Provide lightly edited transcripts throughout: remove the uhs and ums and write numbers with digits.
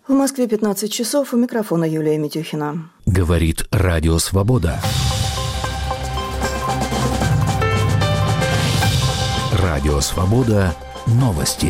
В Москве 15 часов, у микрофона Юлия Митюхина. Говорит Радио Свобода. Радио Свобода. Новости.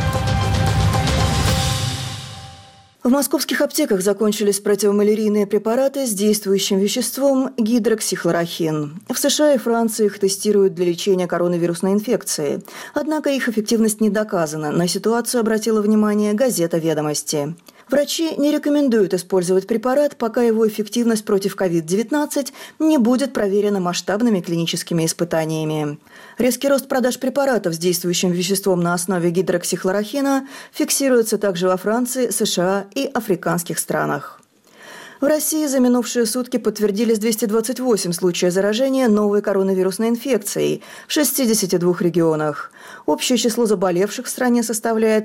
В московских аптеках закончились противомалярийные препараты с действующим веществом гидроксихлорохин. В США и Франции их тестируют для лечения коронавирусной инфекции. Однако их эффективность не доказана. На ситуацию обратила внимание газета «Ведомости». Врачи не рекомендуют использовать препарат, пока его эффективность против COVID-19 не будет проверена масштабными клиническими испытаниями. Резкий рост продаж препаратов с действующим веществом на основе гидроксихлорохина фиксируется также во Франции, США и африканских странах. В России за минувшие сутки подтвердились 228 случаев заражения новой коронавирусной инфекцией в 62 регионах. Общее число заболевших в стране составляет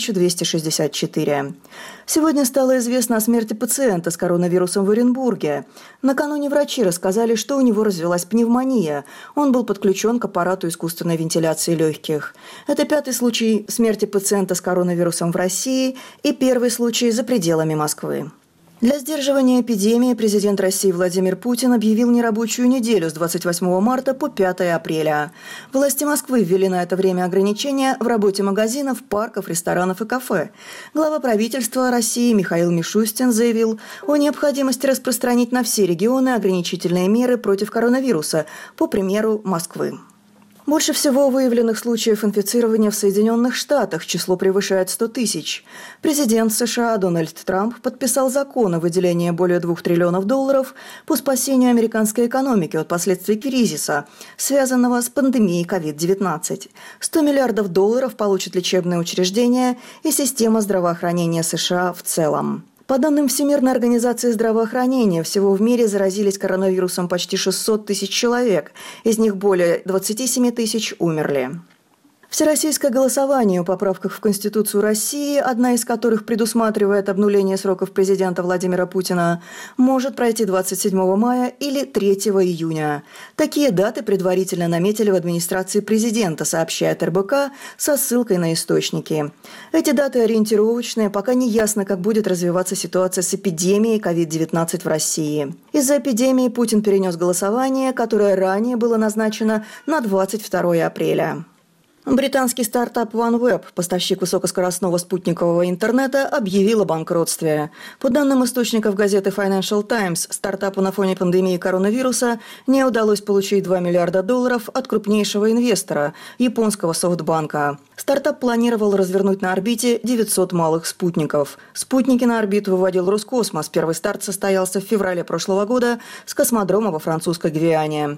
1264. Сегодня стало известно о смерти пациента с коронавирусом в Оренбурге. Накануне врачи рассказали, что у него развилась пневмония. Он был подключен к аппарату искусственной вентиляции легких. Это 5-й случай смерти пациента с коронавирусом в России и 1-й случай за пределами Москвы. Для сдерживания эпидемии президент России Владимир Путин объявил нерабочую неделю с 28 марта по 5 апреля. Власти Москвы ввели на это время ограничения в работе магазинов, парков, ресторанов и кафе. Глава правительства России Михаил Мишустин заявил о необходимости распространить на все регионы ограничительные меры против коронавируса, по примеру Москвы. Больше всего выявленных случаев инфицирования в Соединенных Штатах, число превышает 100 тысяч. Президент США Дональд Трамп подписал закон о выделении более $2 триллионов по спасению американской экономики от последствий кризиса, связанного с пандемией COVID-19. $100 миллиардов получат лечебные учреждения и система здравоохранения США в целом. По данным Всемирной организации здравоохранения, всего в мире заразились коронавирусом почти 600 тысяч человек, из них более 27 тысяч умерли. Всероссийское голосование о поправках в Конституцию России, одна из которых предусматривает обнуление сроков президента Владимира Путина, может пройти 27 мая или 3 июня. Такие даты предварительно наметили в администрации президента, сообщает РБК со ссылкой на источники. Эти даты ориентировочные, пока не ясно, как будет развиваться ситуация с эпидемией COVID-19 в России. Из-за эпидемии Путин перенес голосование, которое ранее было назначено на 22 апреля. Британский стартап OneWeb, поставщик высокоскоростного спутникового интернета, объявил о банкротстве. По данным источников газеты Financial Times, стартапу на фоне пандемии коронавируса не удалось получить $2 миллиарда от крупнейшего инвестора – японского софтбанка. Стартап планировал развернуть на орбите 900 малых спутников. Спутники на орбиту выводил Роскосмос. Первый старт состоялся в феврале прошлого года с космодрома во французской Гвиане.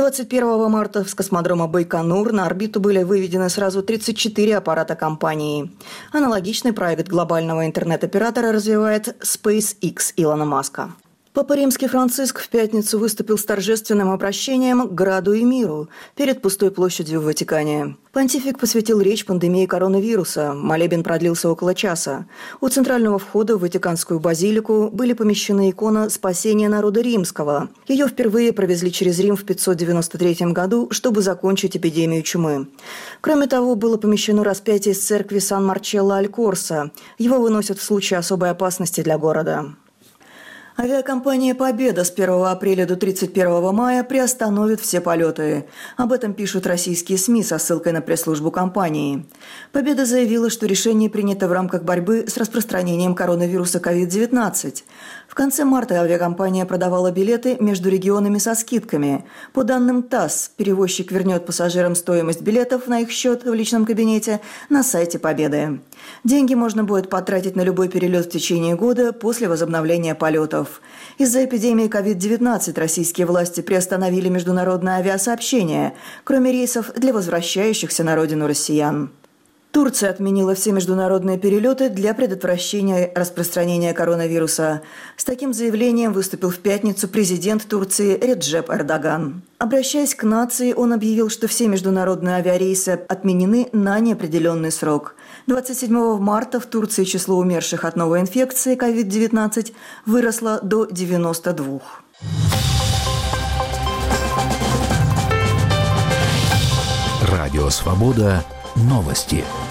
21 марта с космодрома Байконур на орбиту были выведены сразу 34 аппарата компании. Аналогичный проект глобального интернет-оператора развивает SpaceX Илона Маска. Папа Римский Франциск в пятницу выступил с торжественным обращением к граду и миру перед пустой площадью в Ватикане. Понтифик посвятил речь пандемии коронавируса. Молебен продлился около часа. У центрального входа в Ватиканскую базилику были помещены икона «Спасения народа римского». Ее впервые провезли через Рим в 593 году, чтобы закончить эпидемию чумы. Кроме того, было помещено распятие из церкви Сан-Марчелло-аль-Корсо. Его выносят в случае особой опасности для города. Авиакомпания «Победа» с 1 апреля до 31 мая приостановит все полеты. Об этом пишут российские СМИ со ссылкой на пресс-службу компании. «Победа» заявила, что решение принято в рамках борьбы с распространением коронавируса COVID-19. В конце марта авиакомпания продавала билеты между регионами со скидками. По данным ТАСС, перевозчик вернет пассажирам стоимость билетов на их счет в личном кабинете на сайте «Победы». Деньги можно будет потратить на любой перелет в течение года после возобновления полетов. Из-за эпидемии COVID-19 российские власти приостановили международное авиасообщение, кроме рейсов для возвращающихся на родину россиян. Турция отменила все международные перелеты для предотвращения распространения коронавируса. С таким заявлением выступил в пятницу президент Турции Реджеп Эрдоган. Обращаясь к нации, он объявил, что все международные авиарейсы отменены на неопределенный срок. 27 марта в Турции число умерших от новой инфекции COVID-19 выросло до 92. Радио «Свобода». Новости.